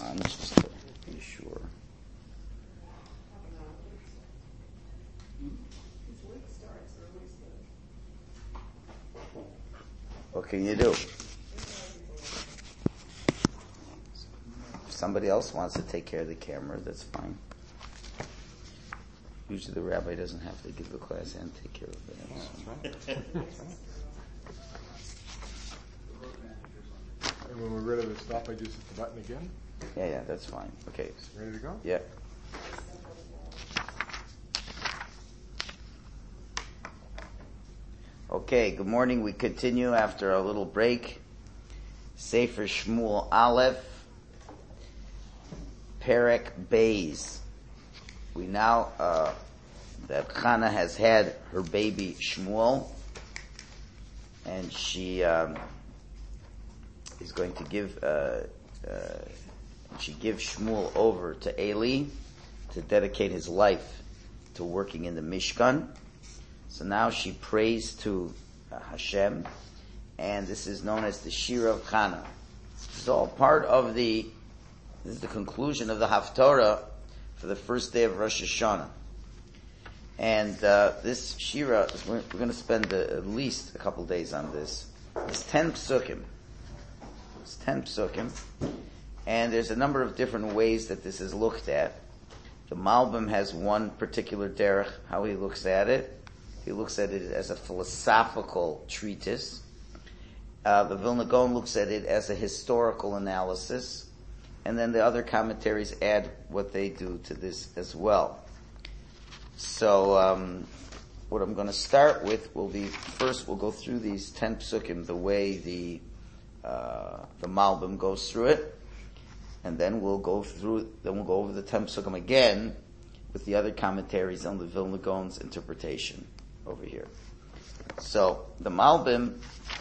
on, just to be sure. What can you do? If somebody else wants to take care of the camera, that's fine. Usually the rabbi doesn't have to give the class and take care of it. And when we're ready to stop, I just hit the button again? Yeah, that's fine. Okay. Ready to go? Yeah. Okay, good morning. We continue after a little break. Sefer Shmuel Aleph, Perek Beis. We now, that Chana has had her baby Shmuel, and she is going to give, she gives Shmuel over to Eli to dedicate his life to working in the Mishkan. So now she prays to Hashem, and this is known as the Shira of Chana. This is all part of this is the conclusion of the Haftorah for the first day of Rosh Hashanah. And this Shira, we're going to spend at least a couple days on this. It's 10 psukim. It's 10 psukim. And there's a number of different ways that this is looked at. The Malbim has one particular derech, how he looks at it. He looks at it as a philosophical treatise. The Vilna Gaon looks at it as a historical analysis. And then the other commentaries add what they do to this as well. So, what I'm going to start with will be, first we'll go through these 10 psukim the way the Malbim goes through it. And then we'll go over the 10 psukim again with the other commentaries on the Vilna Gaon's interpretation over here. So, the Malbim,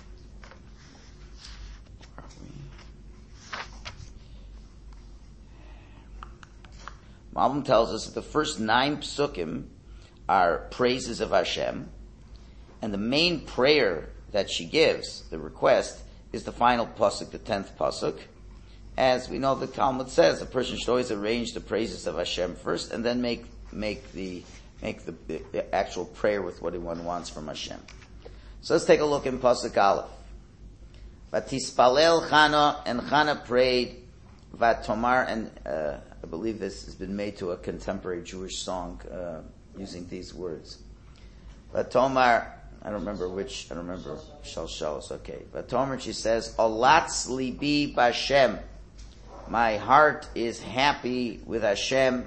Malbim tells us that the first 9 psukim are praises of Hashem, and the main prayer that she gives, the request, is the final pasuk, the 10th pasuk. As we know, the Talmud says, a person should always arrange the praises of Hashem first, and then make the actual prayer with what one wants from Hashem. So let's take a look in pasuk Aleph. Vatispalel Chana, and Chana prayed, Vatomar, and I believe this has been made to a contemporary Jewish song using these words. Vatomar, I don't remember Shalshalos, okay. Vatomar, she says, Olatz libi b'Hashem. My heart is happy with Hashem.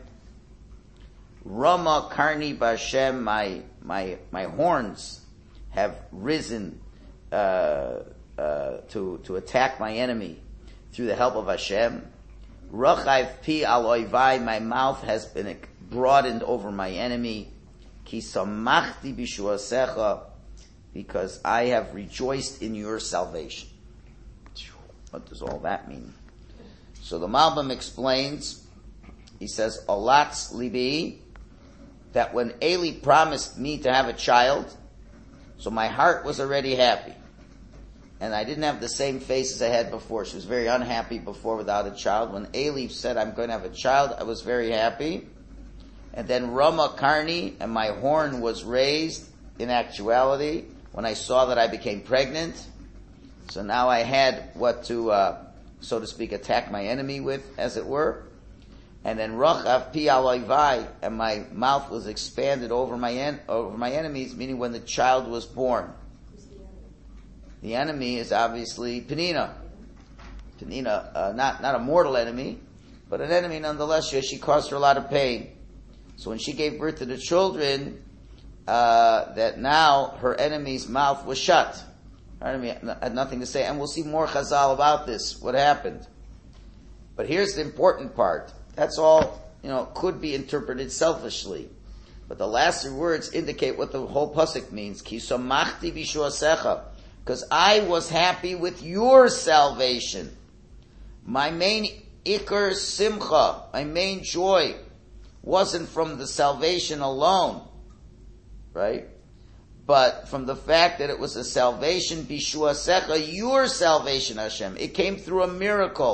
Rama karni b'Hashem, my horns have risen to attack my enemy through the help of Hashem. Rachayv pi al oivai, my mouth has been broadened over my enemy. Ki samachti b'shuasecha, because I have rejoiced in your salvation. What does all that mean? So the Malbim explains, he says, Olatz libi, that when Eli promised me to have a child, so my heart was already happy. And I didn't have the same face as I had before. She was very unhappy before without a child. When Eli said, I'm going to have a child, I was very happy. And then Rama Karni, and my horn was raised in actuality when I saw that I became pregnant. So now I had what to, so to speak, attack my enemy with, as it were. And then Rachav pi al oivai, and my mouth was expanded over my enemies, meaning when the child was born. The enemy is obviously Penina. Penina, not a mortal enemy, but an enemy nonetheless. She caused her a lot of pain. So when she gave birth to the children, that now her enemy's mouth was shut. Her enemy had nothing to say. And we'll see more chazal about this, what happened. But here's the important part. That's all, could be interpreted selfishly. But the last 3 words indicate what the whole pasuk means. Ki somachti b'shuasecha. Because I was happy with your salvation. My main ikar simcha, my main joy, wasn't from the salvation alone, right? But from the fact that it was a salvation, bishuasecha, your salvation, Hashem. It came through a miracle.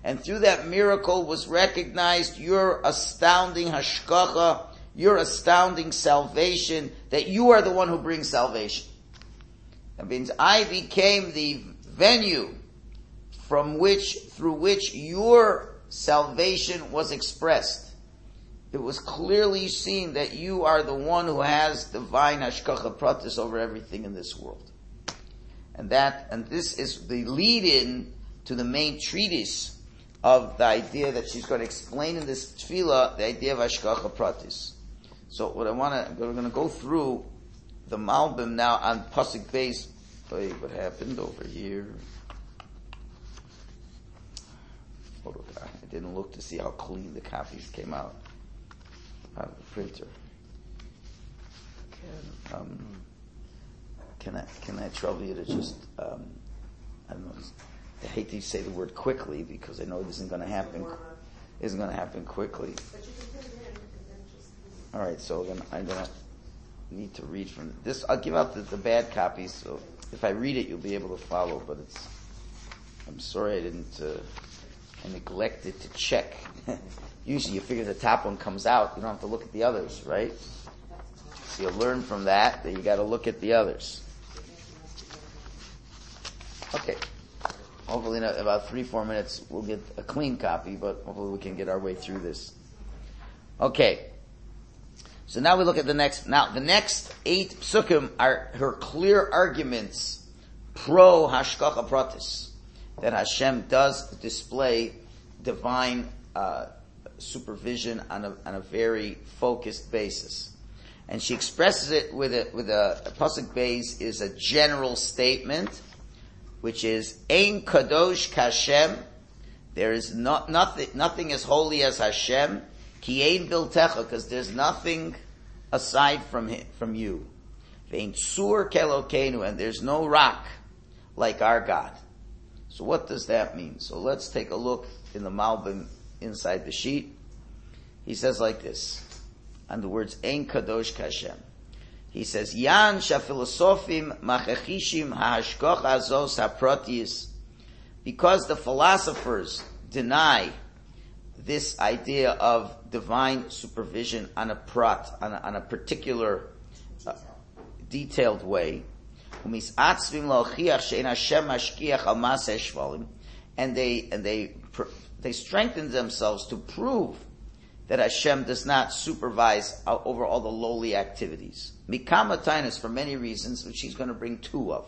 And through that miracle was recognized your astounding hashkacha, your astounding salvation, that you are the one who brings salvation. That means I became the venue through which your salvation was expressed. It was clearly seen that you are the one who has divine hashkacha pratis over everything in this world. And this is the lead-in to the main treatise of the idea that she's going to explain in this tefillah, the idea of hashkacha pratis. So we're going to go through the Malbim now on Pasuk Beis. Wait, what happened over here? I didn't look to see how clean the copies came out of the printer. Can I trouble you to just, I don't know, I hate to say the word quickly because I know it isn't going to happen quickly. Alright, so then I'm going to need to read from this. I'll give out the bad copies, so if I read it, you'll be able to follow, but I'm sorry I neglected to check. Usually you figure the top one comes out, you don't have to look at the others, right? So you learn from that you gotta look at the others. Okay. Hopefully in about 3-4 minutes we'll get a clean copy, but hopefully we can get our way through this. Okay. So now we look at the next 8 psukim are her clear arguments pro hashkacha pratis, that Hashem does display divine supervision on a very focused basis, and she expresses it with a pasuk beis is a general statement, which is Ein kadosh kashem. There is nothing as holy as Hashem. Ki ein biltecha, because there's nothing aside from you. Vein sur kelokenu, and there's no rock like our God. So what does that mean? So let's take a look in the Malbim inside the sheet. He says like this, on the words Ein kadosh kashem. He says, Yan shafilosofim machachishim ha'ashkoch azos haprotis, because the philosophers deny this idea of divine supervision on a particular detailed way, and they strengthen themselves to prove that Hashem does not supervise over all the lowly activities. Mikama tainas, for many reasons, which he's going to bring 2 of.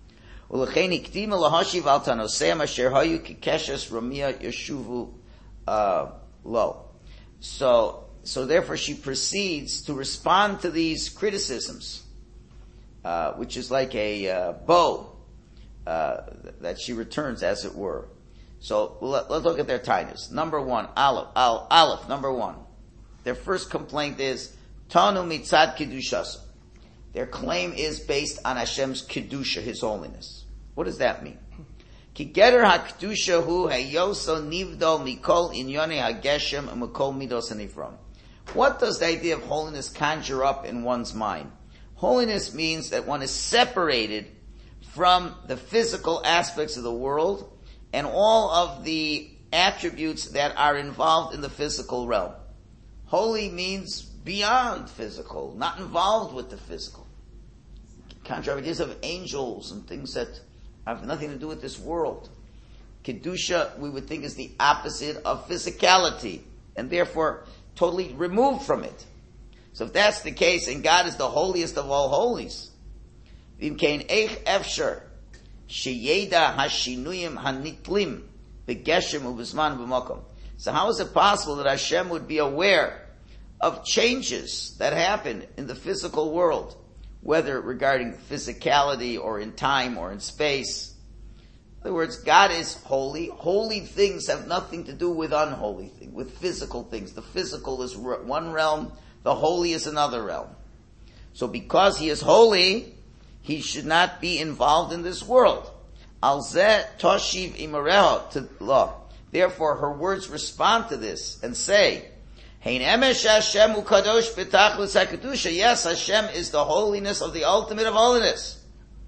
So therefore she proceeds to respond to these criticisms, which is like a bow that she returns, as it were. So let's look at their tainas. Number 1, Aleph, number 1. Their first complaint is Tanu mitzad kedushas. Their claim is based on Hashem's kedusha, His holiness. What does that mean? Ki geter ha-kedusha hu heyoso nivdo mikol inyone ha-geshem umikol midos hanifram. What does the idea of holiness conjure up in one's mind? Holiness means that one is separated from the physical aspects of the world and all of the attributes that are involved in the physical realm. Holy means beyond physical, not involved with the physical. Contrary ideas of angels and things that have nothing to do with this world. Kedusha, we would think, is the opposite of physicality, and therefore totally removed from it. So if that's the case, and God is the holiest of all holies, v'imkein eich efsher sheyeda hashinuyim hanitlim begeshem ubizman b'makom. So how is it possible that Hashem would be aware of changes that happen in the physical world, whether regarding physicality or in time or in space? In other words, God is holy. Holy things have nothing to do with unholy things, with physical things. The physical is one realm, the holy is another realm. So because He is holy, He should not be involved in this world. Al zeh toshiv imareho to law. Therefore, her words respond to this and say, Hein emesh Hashem u kadosh b'tachlis hakadusha. Yes, Hashem is the holiness of the ultimate of holiness.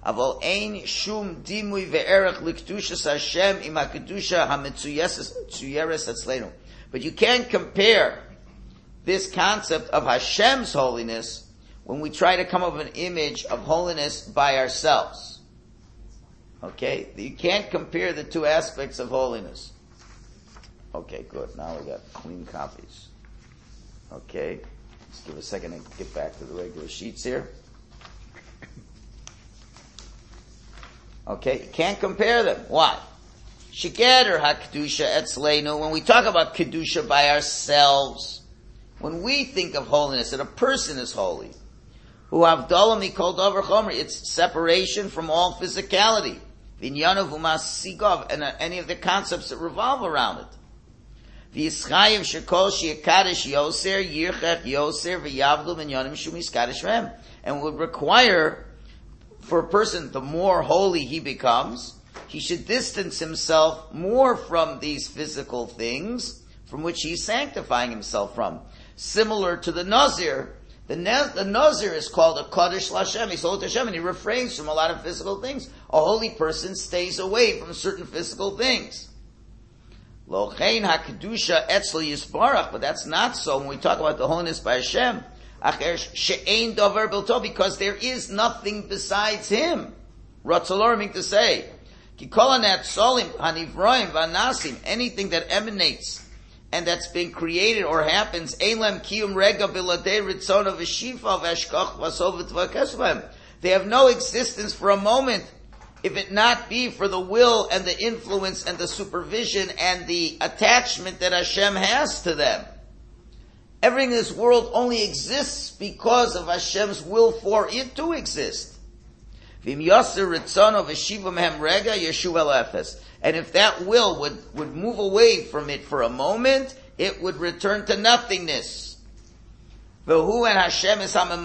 Avol ein shum dimui ve'erech l'kedushas Hashem im ha'kedusha ha'metzuyeres atzleinu. But you can't compare this concept of Hashem's holiness when we try to come up with an image of holiness by ourselves. Okay? You can't compare the two aspects of holiness. Okay, good. Now we got clean copies. Okay. Let's give a second to get back to the regular sheets here. Okay, you can't compare them. Why? Shegeder ha-kedusha etzleinu, when we talk about kedusha by ourselves, when we think of holiness, that a person is holy, hu havdalah mikol davar chomer, it's separation from all physicality, v'inyanov u'masigov, and any of the concepts that revolve around it. V'yischayim shekol shi'akadosh yoser, yirchech yoser, v'yavdu v'inyanim shumiskadosh rem, and would require for a person, the more holy he becomes, he should distance himself more from these physical things from which he's sanctifying himself from. Similar to the Nazir, the Nazir is called a Kodesh Lashem, he's holy to Hashem, and he refrains from a lot of physical things. A holy person stays away from certain physical things. Lochein HaKedusha Etzl Yisbarach, but that's not so when we talk about the holiness by Hashem. Because there is nothing besides Him. Ratzalor meaning to say, anything that emanates and that's been created or happens, they have no existence for a moment if it not be for the will and the influence and the supervision and the attachment that Hashem has to them. Everything in this world only exists because of Hashem's will for it to exist. And if that will would move away from it for a moment, it would return to nothingness. Hashem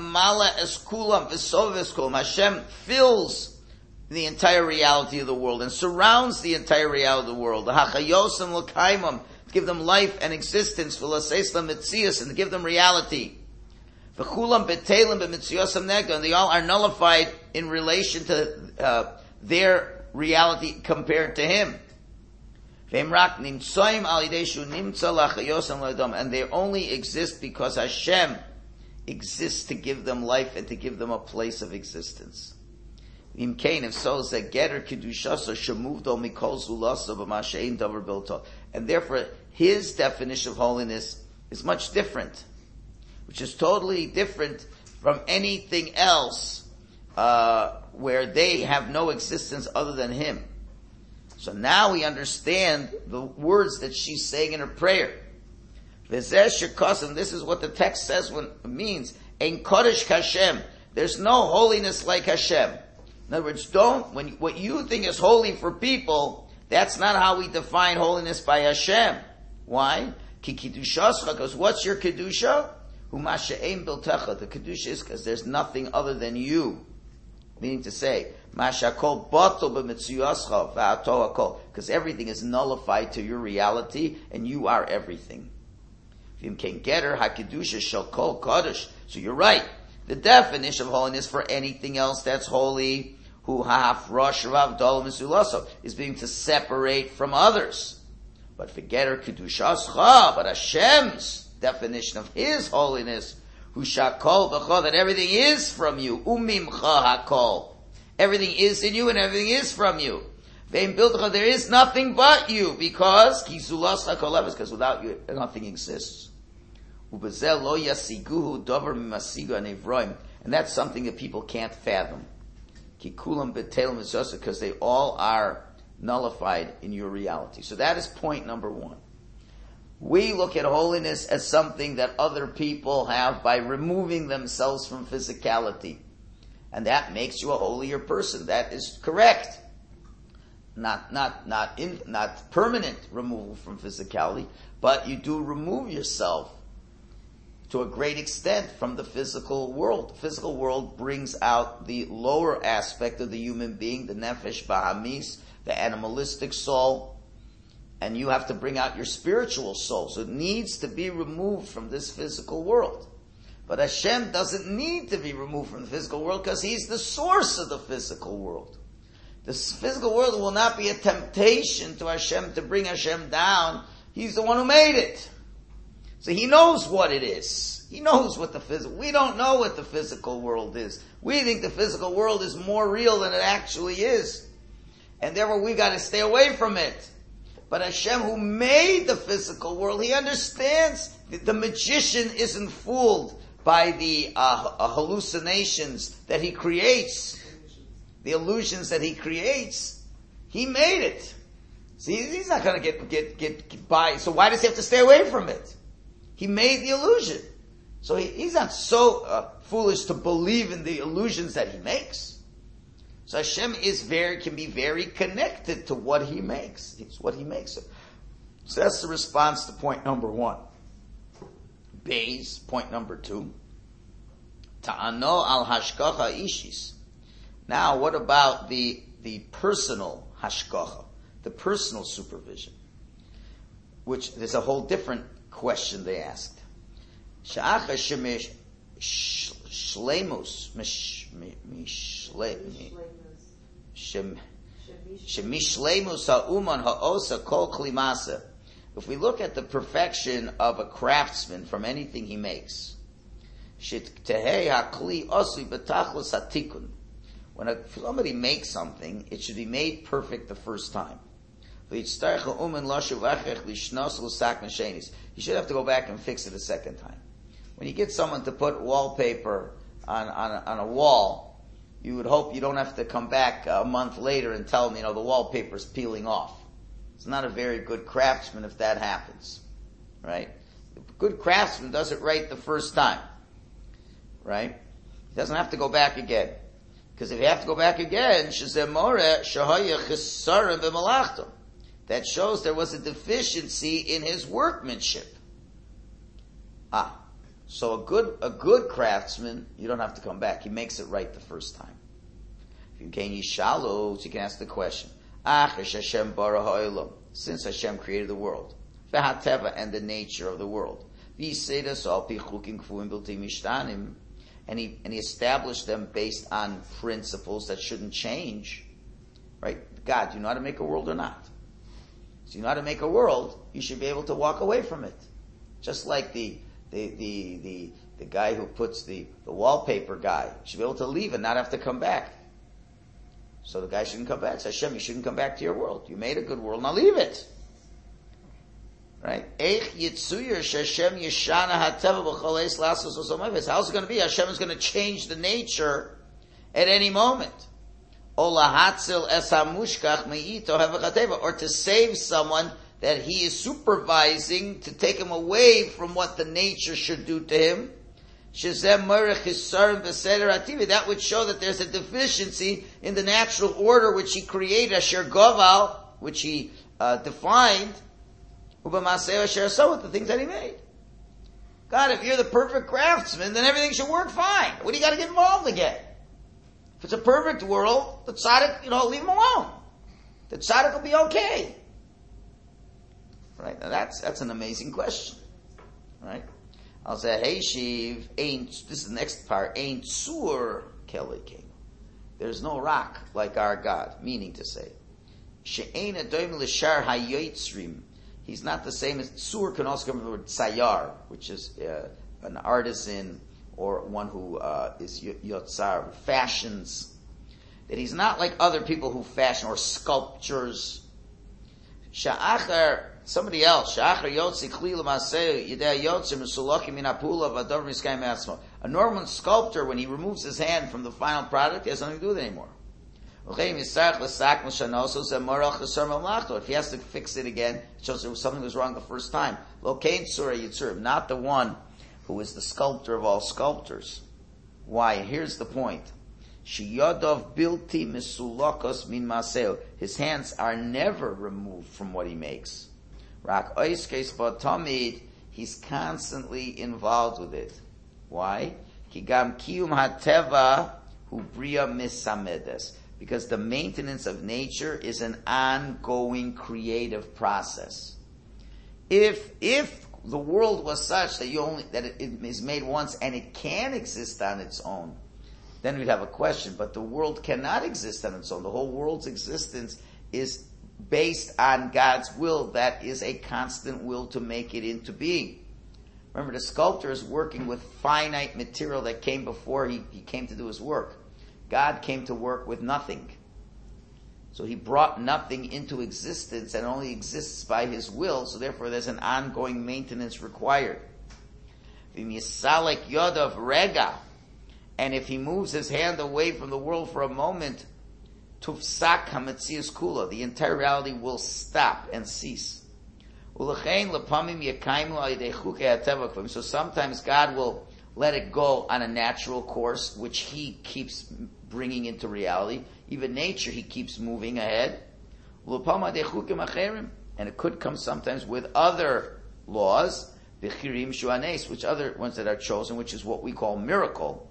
fills the entire reality of the world and surrounds the entire reality of the world. To give them life and existence, and to give them reality. And they all are nullified in relation to their reality compared to Him. And they only exist because Hashem exists to give them life and to give them a place of existence. If so, and therefore His definition of holiness is much different, which is totally different from anything else where they have no existence other than Him. So now we understand the words that she's saying in her prayer. This is what the text says when it means, Ein Kodesh Hashem. There's no holiness like Hashem. In other words, what you think is holy for people, that's not how we define holiness by Hashem. Why? Because what's your kedusha? The kedusha is because there's nothing other than you. Meaning to say, because everything is nullified to your reality, and you are everything. So you're right. The definition of holiness for anything else that's holy, is being to separate from others. But forget her kedushascha, but Hashem's definition of His holiness, that everything is from you, umimcha hakol. Everything is in you and everything is from you. There is nothing but you, because without you nothing exists. And that's something that people can't fathom. Because they all are nullified in your reality. So that is point number one. We look at holiness as something that other people have by removing themselves from physicality. And that makes you a holier person. That is correct. Not permanent removal from physicality, but you do remove yourself to a great extent from the physical world. The physical world brings out the lower aspect of the human being, the nefesh bahamis, the animalistic soul, and you have to bring out your spiritual soul. So it needs to be removed from this physical world. But Hashem doesn't need to be removed from the physical world because He's the source of the physical world. The physical world will not be a temptation to Hashem to bring Hashem down. He's the one who made it. So He knows what it is. He knows what we don't know what the physical world is. We think the physical world is more real than it actually is. And therefore we got to stay away from it. But Hashem, who made the physical world, He understands that the magician isn't fooled by the hallucinations that he creates, the illusions that he creates. He made it. See, he's not going to get by. So why does he have to stay away from it? He made the illusion. So he's not so foolish to believe in the illusions that he makes. So Hashem can be very connected to what He makes. It's what He makes. So that's the response to point number 1. Beis, point number 2. Ta'ano al hashgacha ishis. Now, what about the personal hashgacha, the personal supervision? Which there's a whole different question they asked. Sha'acha shemish shleimus shemishleimus ha'uman ha'osa kol klimasa. If we look at the perfection of a craftsman from anything he makes, when somebody makes something, it should be made perfect the first time. You should have to go back and fix it a second time. When you get someone to put wallpaper on a wall, you would hope you don't have to come back a month later and tell them, the wallpaper's peeling off. It's not a very good craftsman if that happens. Right? A good craftsman does it right the first time. Right? He doesn't have to go back again. Because if you have to go back again, that shows there was a deficiency in his workmanship. So a good craftsman, you don't have to come back. He makes it right the first time. If you can yishalu, you can ask the question. Since Hashem created the world, and the nature of the world, and he established them based on principles that shouldn't change, right? God, do you know how to make a world or not? So you know how to make a world, you should be able to walk away from it. Just like the guy who puts the wallpaper guy should be able to leave and not have to come back. So the guy shouldn't come back. So Hashem, you shouldn't come back to your world. You made a good world, now leave it. Right? How's it going to be? Hashem is going to change the nature at any moment. Or to save someone that he is supervising, to take him away from what the nature should do to him. That would show that there's a deficiency in the natural order which he created, Asher Goval, which he defined, with the things that he made. God, if you're the perfect craftsman, then everything should work fine. What do you got to get involved again? If it's a perfect world, the tzaddik, leave him alone. The tzaddik will be okay. Right? Now that's an amazing question. Right? I'll say, hey Shiv, this is the next part, ain't sur kelikenu. There's no rock like our God, meaning to say, she'ein adoim l'shar hayotzrim. He's not the same as, sur can also come from the word tzayar, which is an artisan or one who is yotzar, who fashions. That he's not like other people who fashion, or sculptures. Sha'achar, somebody else, Sha'achar yotzi kli l'maseu, yidei yotzim misulakim min hapula v'ador miskay me'atzmo. A normal sculptor, when he removes his hand from the final product, he has nothing to do with it anymore. If he has to fix it again, it shows there was something that was wrong the first time. Not the one who is the sculptor of all sculptors. Why? Here's the point. His hands are never removed from what he makes. He's constantly involved with it. Why? Because the maintenance of nature is an ongoing creative process. If the world was such that it is made once and it can exist on its own, then we'd have a question. But the world cannot exist on its own. The whole world's existence is based on God's will. That is a constant will to make it into being. Remember, the sculptor is working with finite material that came before he came to do his work. God came to work with nothing. So he brought nothing into existence and only exists by his will, so therefore there's an ongoing maintenance required. V'misalek yodav rega, and if he moves his hand away from the world for a moment, tufsak hametzius kula, the entire reality will stop and cease. So sometimes God will let it go on a natural course, which he keeps bringing into reality. Even nature, he keeps moving ahead. And it could come sometimes with other laws, which other ones that are chosen, which is what we call miracle.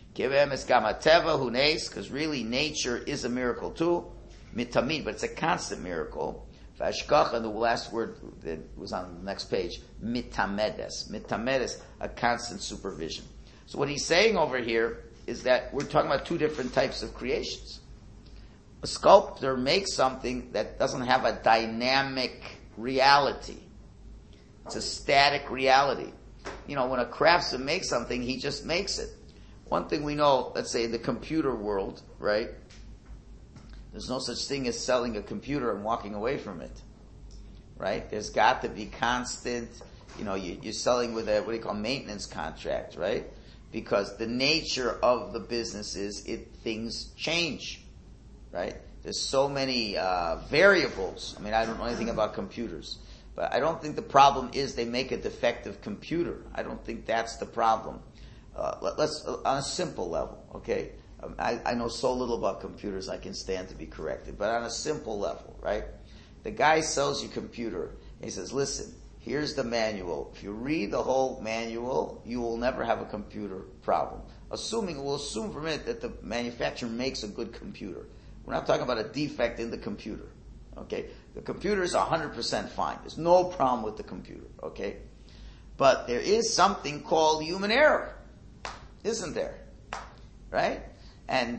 Because really nature is a miracle too. Mitamid, but it's a constant miracle. And the last word that was on the next page, mitamedes. Mitamedes, a constant supervision. So what he's saying over here is that we're talking about two different types of creations. A sculptor makes something that doesn't have a dynamic reality. It's a static reality. When a craftsman makes something, he just makes it. One thing we know, let's say in the computer world, right? There's no such thing as selling a computer and walking away from it. Right? There's got to be constant, you're selling with a, maintenance contract, right? Because the nature of the business is things change. Right? There's so many variables. I don't know anything about computers, but I don't think the problem is they make a defective computer. I don't think that's the problem. Let's on a simple level, okay? I know so little about computers, I can stand to be corrected. But on a simple level, right? The guy sells you a computer. He says, listen, here's the manual. If you read the whole manual, you will never have a computer problem. We'll assume for a minute that the manufacturer makes a good computer. We're not talking about a defect in the computer. Okay? The computer is 100% fine. There's no problem with the computer. Okay? But there is something called human error. Isn't there? Right? And,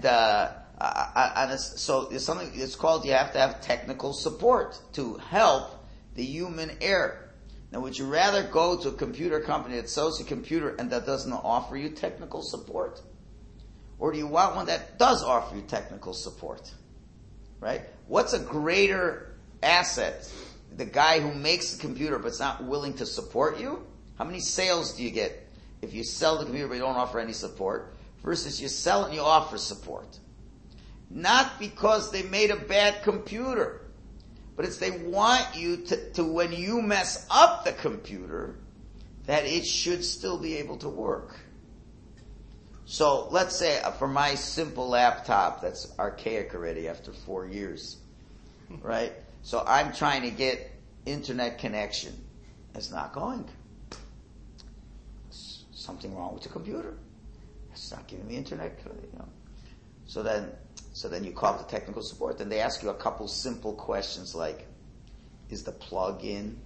so there's something, it's called, you have to have technical support to help the human error. Now, would you rather go to a computer company that sells a computer and that doesn't offer you technical support? Or do you want one that does offer you technical support? Right? What's a greater asset? The guy who makes the computer but's not willing to support you? How many sales do you get if you sell the computer but you don't offer any support? Versus you sell and you offer support. Not because they made a bad computer, but it's they want you to when you mess up the computer, that it should still be able to work. So let's say for my simple laptop that's archaic already after 4 years, right? So I'm trying to get internet connection. It's not going. There's something wrong with the computer. It's not giving me internet. So then you call the technical support. Then they ask you a couple simple questions like, is the plug in?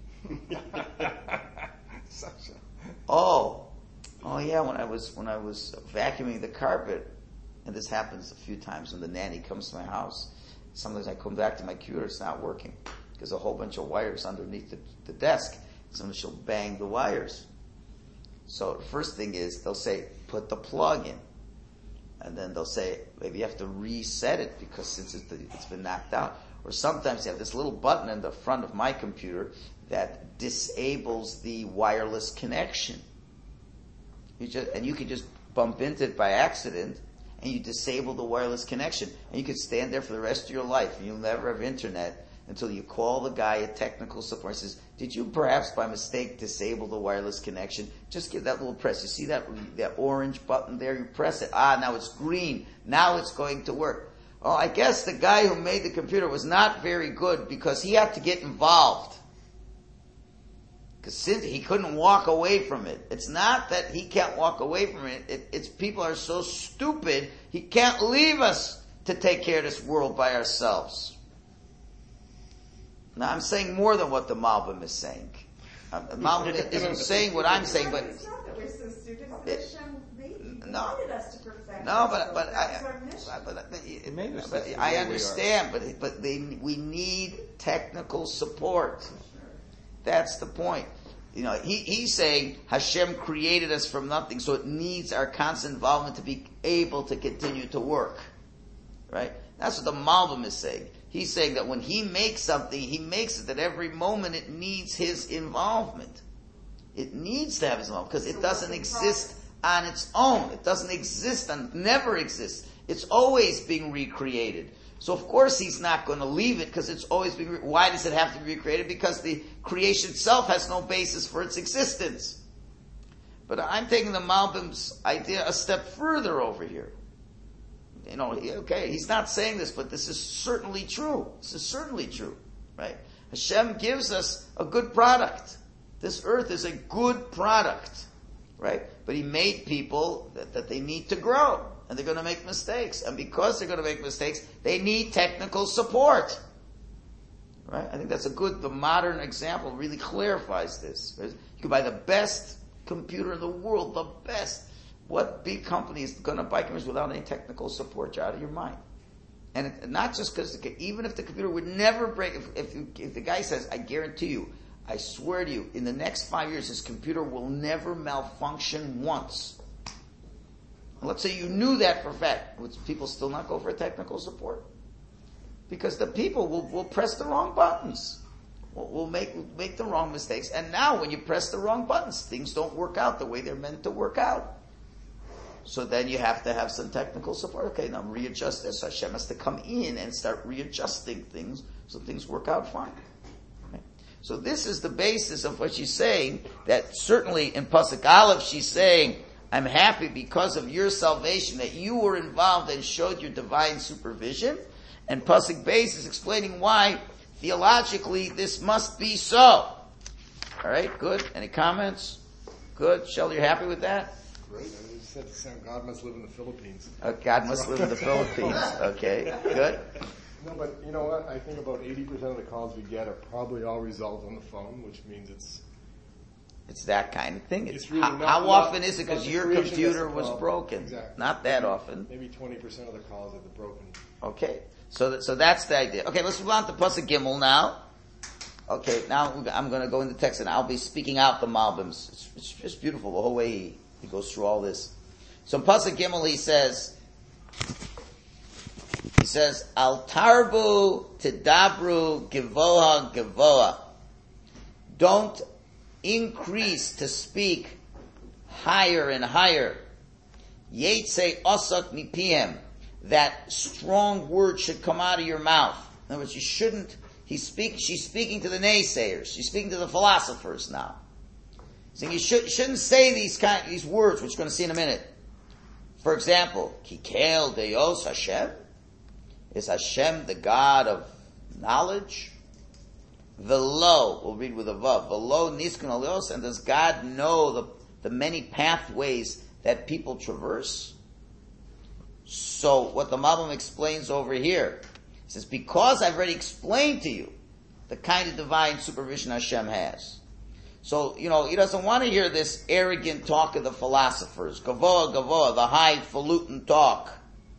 Oh yeah, when I was vacuuming the carpet, and this happens a few times when the nanny comes to my house, sometimes I come back to my computer, it's not working, because a whole bunch of wires underneath the desk. Sometimes she'll bang the wires. So the first thing is, they'll say, put the plug in. And then they'll say, maybe you have to reset it, because since it's been knocked out. Or sometimes you have this little button in the front of my computer that disables the wireless connection. And you could just bump into it by accident, and you disable the wireless connection. And you could stand there for the rest of your life, and you'll never have internet until you call the guy at technical support and says, did you perhaps by mistake disable the wireless connection? Just give that little press. You see that orange button there? You press it. Now it's green. Now it's going to work. Oh, I guess the guy who made the computer was not very good because he had to get involved. Because he couldn't walk away from it. It's not that he can't walk away from it. It's people are so stupid, he can't leave us to take care of this world by ourselves. Now I'm saying more than what the Malbim is saying. Malbim isn't saying what I'm saying, but it's not that we're so stupid. It's that Hashem wanted us to perfect. No, It made us but I understand, but we need technical support. That's the point. He's saying Hashem created us from nothing, so it needs our constant involvement to be able to continue to work. Right? That's what the Malbim is saying. He's saying that when he makes something, he makes it at every moment it needs his involvement. It needs to have his involvement, because it doesn't exist on its own. It doesn't exist and never exists. It's always being recreated. So of course he's not going to leave it, because it's always being why does it have to be recreated? Because the creation itself has no basis for its existence. But I'm taking the Malbim's idea a step further over here. Okay, he's not saying this, but this is certainly true. This is certainly true, right? Hashem gives us a good product. This earth is a good product, right? But he made people that they need to grow, and they're going to make mistakes. And because they're going to make mistakes, they need technical support, right? I think that's the modern example really clarifies this. You can buy the best computer in the world, the best. What big company is going to buy computers without any technical support? You're out of your mind. And not just because, even if the computer would never break, if the guy says, I guarantee you, I swear to you, in the next 5 years, this computer will never malfunction once. Let's say you knew that for a fact. Would people still not go for technical support? Because the people will press the wrong buttons. Will make the wrong mistakes. And now when you press the wrong buttons, things don't work out the way they're meant to work out. So then you have to have some technical support. Okay, now readjust this. Hashem has to come in and start readjusting things so things work out fine. Okay? So this is the basis of what she's saying, that certainly in Pasuk Aleph she's saying, I'm happy because of your salvation that you were involved and showed your divine supervision. And Pasuk Beis is explaining why theologically this must be so. Alright, good. Any comments? Good. Shelley, you're happy with that? Great. God must live in the Philippines. God must live in the Philippines. Okay, good. No, but you know what? I think about 80% of the calls we get are probably all resolved on the phone, which means it's that kind of thing. It's really how often is it because your computer was broken? Exactly. Not that often. Maybe 20% of the calls are broken. Okay, so that's the idea. Okay, let's move on to Pasuk Gimel now. Okay, now I'm going to go into the text and I'll be speaking out the Malbims. It's just beautiful the whole way he goes through all this. So in Pasuk Gimel he says, Al tarbu tidabru givoha givoha. Don't increase to speak higher and higher. Yetze osak mipiem. That strong word should come out of your mouth. In other words, you shouldn't. She's speaking to the naysayers. She's speaking to the philosophers now. Saying you shouldn't say these words, which we're going to see in a minute. For example, Kikel Deos Hashem? Is Hashem the God of knowledge? Velo, we'll read with a vav. Velo Niskun Alios, and does God know the many pathways that people traverse? So what the Malbim explains over here, he says, because I've already explained to you the kind of divine supervision Hashem has. So, he doesn't want to hear this arrogant talk of the philosophers. Gavoa, gavoa, the highfalutin talk.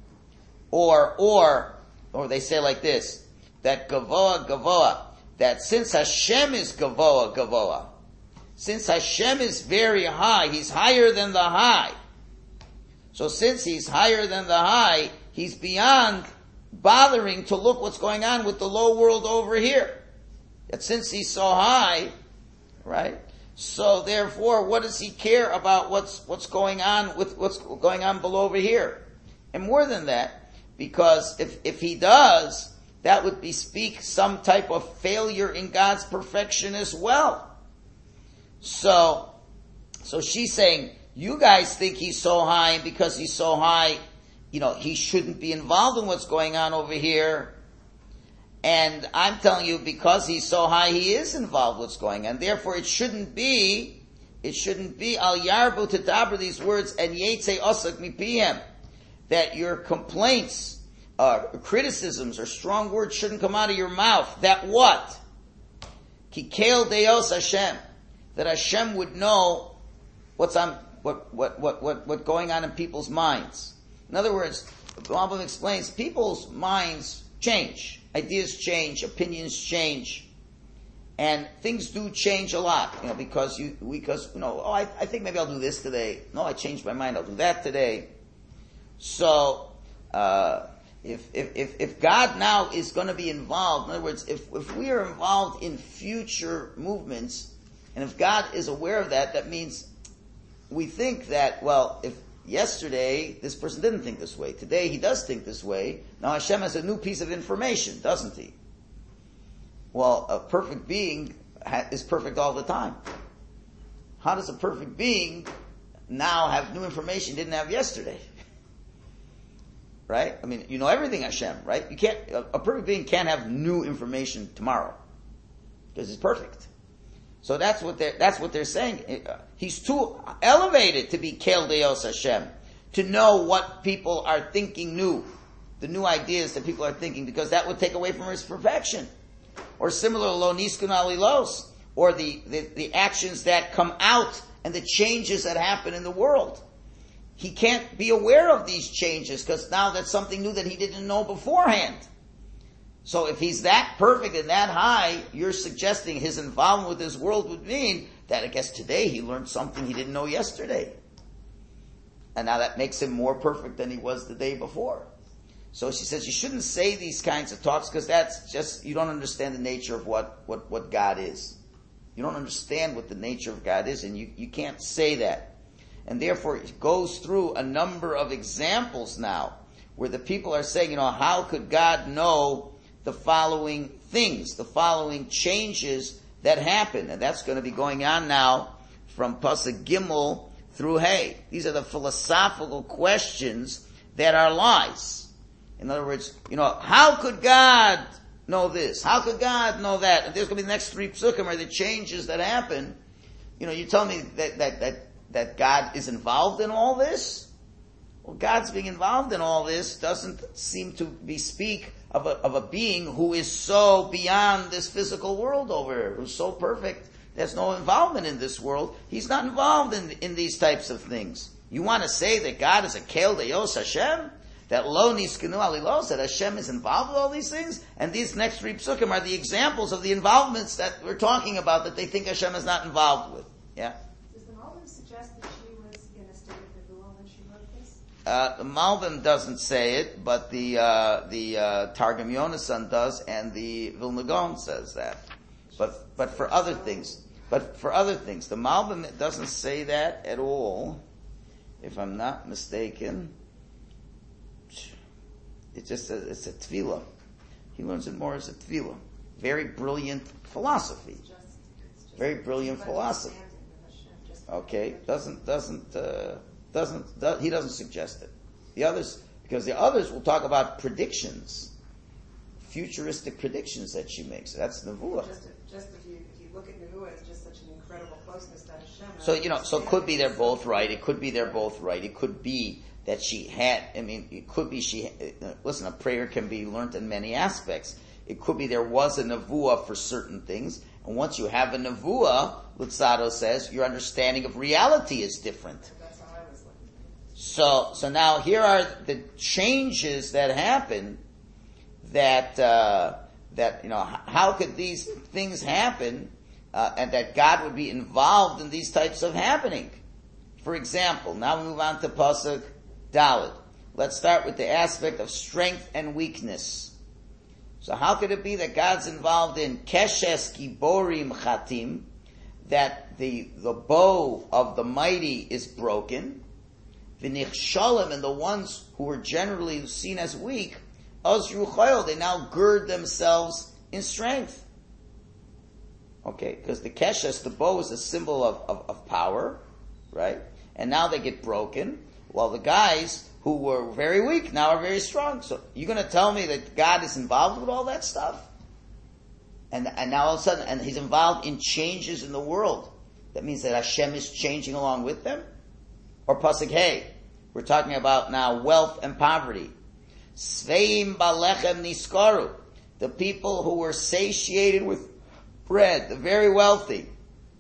Or they say like this, that gavoa, gavoa, that since Hashem is gavoa, gavoa, since Hashem is very high, he's higher than the high. So since he's higher than the high, he's beyond bothering to look what's going on with the low world over here. That since he's so high, right? So therefore, what does he care about what's going on with what's going on below over here? And more than that, because if he does, that would bespeak some type of failure in God's perfection as well. So she's saying, you guys think he's so high, and because he's so high, he shouldn't be involved in what's going on over here. And I'm telling you, because he's so high, he is involved in what's going on. Therefore, it shouldn't be al yarbu tadabra, these words, and yetze osak mipiem, that your complaints, criticisms, or strong words shouldn't come out of your mouth. That what? Kikel deos Hashem. that Hashem would know what's going on in people's minds. In other words, the Malbim explains, people's minds change, ideas change, opinions change, and things do change a lot. Because I think maybe I'll do this today. No, I changed my mind. I'll do that today. So, if God now is going to be involved, in other words, if we are involved in future movements, and if God is aware of that, that means we think that, well, if yesterday this person didn't think this way, today he does think this way, now Hashem has a new piece of information, doesn't he? Well, a perfect being is perfect all the time. How does a perfect being now have new information he didn't have yesterday? Right? I mean, you know everything Hashem, right? A perfect being can't have new information tomorrow. Because he's perfect. So that's what they're saying. He's too elevated to be Kel Deos Hashem, to know what people are thinking new, the new ideas that people are thinking, because that would take away from his perfection. Or similar, Lo Niskun Alilos, or the actions that come out and the changes that happen in the world. He can't be aware of these changes because now that's something new that he didn't know beforehand. So if he's that perfect and that high, you're suggesting his involvement with this world would mean that I guess today he learned something he didn't know yesterday. And now that makes him more perfect than he was the day before. So she says you shouldn't say these kinds of talks because that's just, you don't understand the nature of what God is. You don't understand what the nature of God is, and you can't say that. And therefore it goes through a number of examples now where the people are saying, how could God know the following things, the following changes that happen? And that's going to be going on now from Pasuk Gimel through Hey. These are the philosophical questions that are lies. In other words, how could God know this? How could God know that? And there's going to be the next 3 psukim are the changes that happen. You tell me that God is involved in all this? Well, God's being involved in all this doesn't seem to speak of a being who is so beyond this physical world over here, who's so perfect, there's no involvement in this world. He's not involved in these types of things. You want to say that God is a Kel Deos Hashem? That Lo Niskanu Alilos, that Hashem is involved with all these things? And these next 3 psukim are the examples of the involvements that we're talking about that they think Hashem is not involved with. Yeah? Does the Malbim suggest that she was in a state of Nevuah when she wrote this? The Malbim doesn't say it, but the Targum Yonasan does, and the Vilna Gaon says that. But for other things, the Malbim doesn't say that at all, if I'm not mistaken. It just says it's a tefillah. He learns it more as a tefillah. Very brilliant philosophy. Very brilliant philosophy. Okay, he doesn't suggest it. Because the others will talk about predictions, futuristic predictions that she makes. That's Nevuah. Just if you look at Nevuah, it's just such an incredible closeness to Hashem. So it could be they're both right. It could be that she had, it could be listen, a prayer can be learned in many aspects. It could be there was a nevuah for certain things, and once you have a nevuah, Luzzatto says, your understanding of reality is different. That's how I was looking. So now here are the changes that happen that how could these things happen, and that God would be involved in these types of happening. For example, now we move on to Pasuk Daled. Let's start with the aspect of strength and weakness. So how could it be that God's involved in Keshes Giborim Chatim, that the bow of the mighty is broken, V'nichshalim, and the ones who were generally seen as weak, Ozru Choyel, they now gird themselves in strength. Okay, because the Keshes, the bow, is a symbol of power, right? And now they get broken, while the guys who were very weak now are very strong. So you're going to tell me that God is involved with all that stuff? And now all of a sudden, and He's involved in changes in the world. That means that Hashem is changing along with them? Or Pasuk Hey, we're talking about now wealth and poverty. Sveim balechem niskaru, the people who were satiated with bread, the very wealthy.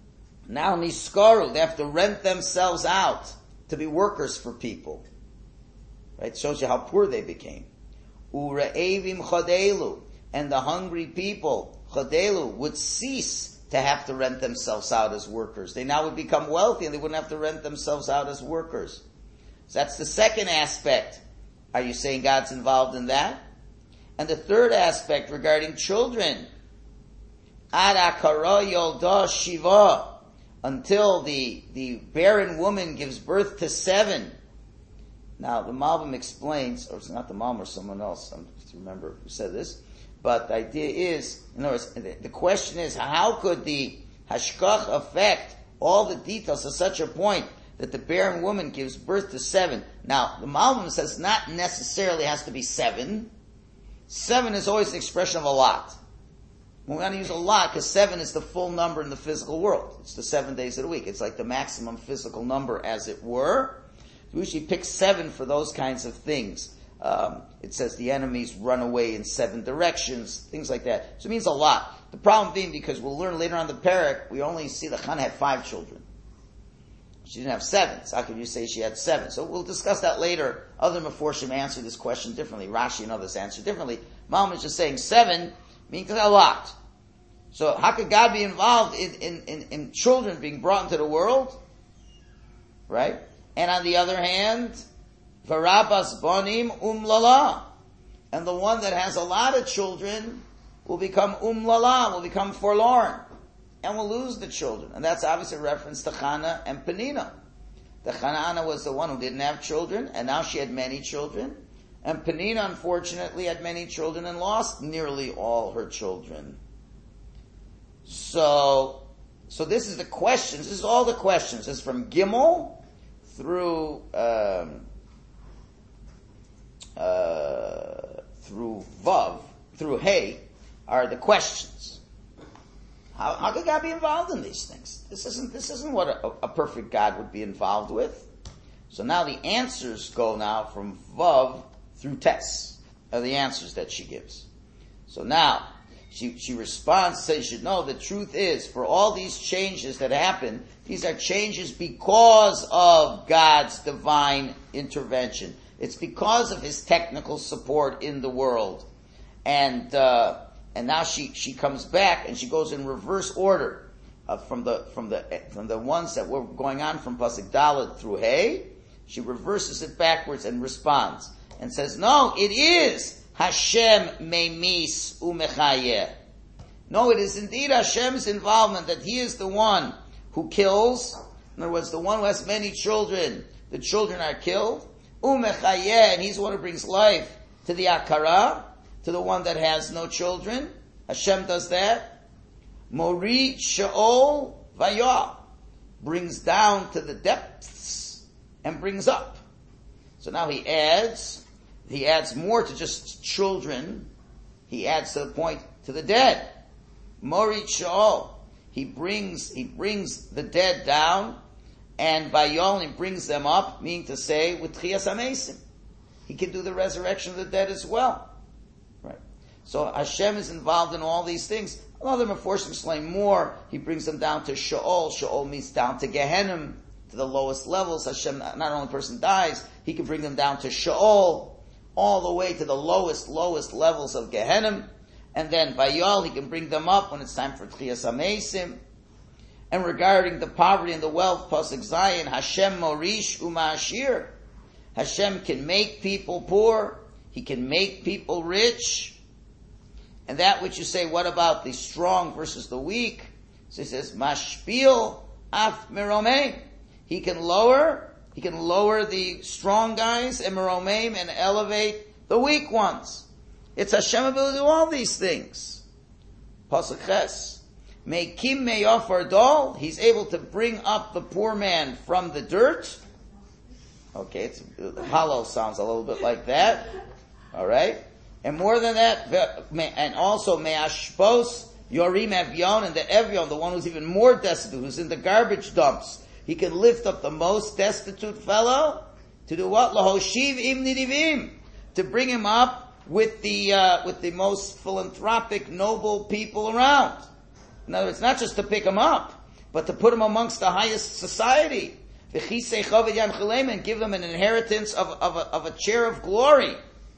Now niskaru, they have to rent themselves out to be workers for people. Right? Shows you how poor they became. Ure'evim chodelu, and the hungry people, chodelu, would cease to have to rent themselves out as workers. They now would become wealthy and they wouldn't have to rent themselves out as workers. So that's the second aspect. Are you saying God's involved in that? And the third aspect regarding children, ad akara yolda shiva, until the barren woman gives birth to 7. Now, the Malbim explains, or it's not the Malbim or someone else, I don't remember who said this, but the idea is, in other words, the question is, how could the hashkach affect all the details to such a point that the barren woman gives birth to 7? Now, the Malbim says not necessarily has to be 7. 7 is always an expression of a lot. We're going to use a lot because 7 is the full number in the physical world. It's the 7 days of the week. It's like the maximum physical number, as it were. We usually pick 7 for those kinds of things. It says the enemies run away in 7 directions, things like that. So it means a lot. The problem being, because we'll learn later on the parak, we only see that Hannah had 5 children. She didn't have 7. So how could you say she had 7? So we'll discuss that later. Other Meforshim answer this question differently. Rashi and others answer differently. Malbim is just saying 7 means a lot. So how could God be involved in children being brought into the world? Right? And on the other hand, Varabas Bonim Umlala. And the one that has a lot of children will become Umlala, will become forlorn, and will lose the children. And that's obviously a reference to Chana and Penina. The Chana was the one who didn't have children, and now she had many children. And Penina, unfortunately, had many children and lost nearly all her children. So this is the questions. This is all the questions. It's from Gimel through Vav, through Hey, are the questions. How could God be involved in these things? This isn't what a perfect God would be involved with. So now the answers go now from Vav through Tes, are the answers that she gives. So now she responds, says, you should know the truth is, for all these changes that happen, these are changes because of God's divine intervention. It's because of His technical support in the world. And now she comes back and she goes in reverse order, from the ones that were going on from Pasuk Dalet through Hey. She reverses it backwards and responds and says, no, it is Hashem memis umechayeh. No, it is indeed Hashem's involvement, that He is the one who kills. In other words, the one who has many children, the children are killed. Umechayeh, and He's the one who brings life to the akara, to the one that has no children. Hashem does that. Mori sheol vayah, brings down to the depths and brings up. So now he adds more to just children. He adds to the point to the dead. Mori sheol, he brings the dead down, and vayol, he brings them up, meaning to say with Tchias HaMeisim. He can do the resurrection of the dead as well. Right. So Hashem is involved in all these things. Other Meforshim explain more. He brings them down to Sheol. Sheol means down to Gehenim, to the lowest levels. Hashem, not only a person dies, He can bring them down to Sheol, all the way to the lowest levels of Gehenim. And then Vayol, He can bring them up when it's time for Tchias HaMeisim. And regarding the poverty and the wealth, Pasuk Zayin, Hashem Morish Umashir. Hashem can make people poor. He can make people rich. And that which you say, what about the strong versus the weak? So he says, Mashpil af meromeim. He can lower the strong guys and meromeim and elevate the weak ones. It's Hashem ability to do all these things. Pasuk Ches. Mekim meyofar dol. He's able to bring up the poor man from the dirt. Okay, the hollow sounds a little bit like that. Alright? And more than that, and also me'ashpos yorim evyon, and the evyon, the one who's even more destitute, who's in the garbage dumps, he can lift up the most destitute fellow to do what? Lahoshiv im nidivim, to bring him up with the most philanthropic, noble people around. In other words, not just to pick him up, but to put them amongst the highest society. And give them an inheritance of a chair of glory.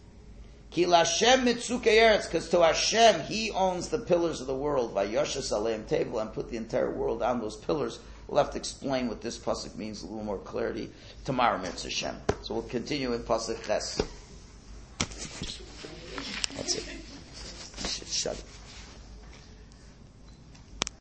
Because to Hashem, He owns the pillars of the world. Vayoshes aleim table, and put the entire world on those pillars. We'll have to explain what this pasuk means, a little more clarity tomorrow, Mitzvah Hashem. So we'll continue in pasuk Ches. That's it. Shut it.